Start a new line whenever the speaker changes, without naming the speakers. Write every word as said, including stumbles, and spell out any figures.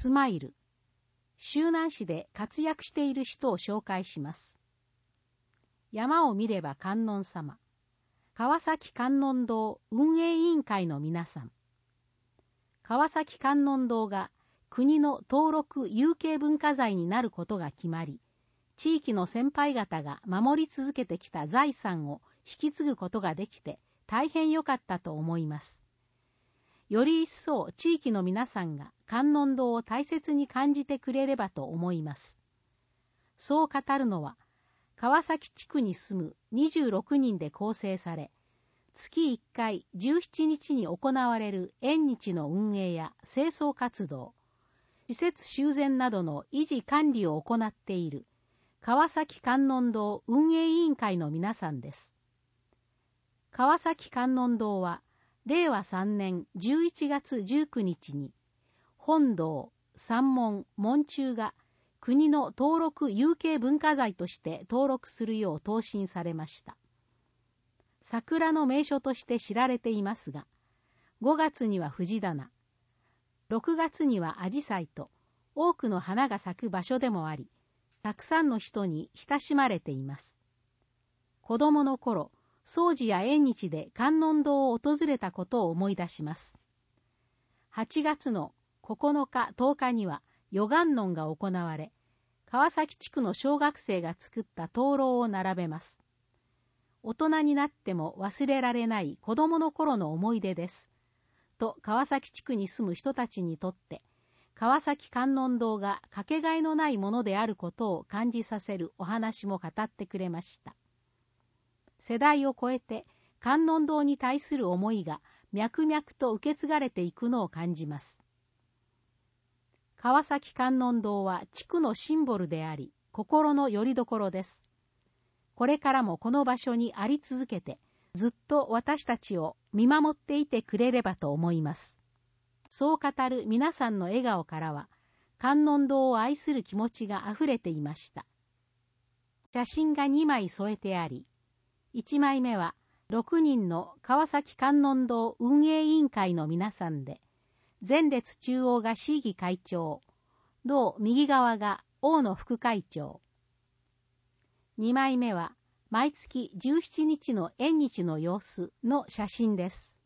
スマイル。周南市で活躍している人を紹介します。山を見れば観音様。川崎観音堂運営委員会の皆さん。川崎観音堂が国の登録有形文化財になることが決まり、地域の先輩方が守り続けてきた財産を引き継ぐことができて大変良かったと思います。より一層地域の皆さんが観音堂を大切に感じてくれればと思います。そう語るのは、川崎地区に住むにじゅうろくにんで構成され、月いっかいじゅうしちにちに行われる縁日の運営や清掃活動、施設修繕などの維持管理を行っている川崎観音堂運営委員会の皆さんです。川崎観音堂は、れいわさんねんじゅういちがつじゅうくにちに、本堂、山門、門柱が国の登録有形文化財として登録するよう答申されました。桜の名所として知られていますが、ごがつには藤棚、ろくがつにはアジサイと多くの花が咲く場所でもあり、たくさんの人に親しまれています。子供の頃、掃除や縁日で観音堂を訪れたことを思い出します。はちがつのここのかとおかには夜観音が行われ、川崎地区の小学生が作った灯籠を並べます。大人になっても忘れられない子供の頃の思い出です。と川崎地区に住む人たちにとって、川崎観音堂がかけがえのないものであることを感じさせるお話も語ってくれました。世代を超えて観音堂に対する思いが脈々と受け継がれていくのを感じます。川崎観音堂は地区のシンボルであり、心の拠り所です。これからもこの場所にあり続けて、ずっと私たちを見守っていてくれればと思います。そう語る皆さんの笑顔からは、観音堂を愛する気持ちがあふれていました。写真がにまい添えてあり、いちまいめはろくにんの川崎観音堂運営委員会の皆さんで、前列中央が市議会長、同右側が大野副会長。にまいめは毎月じゅうしちにちの縁日の様子の写真です。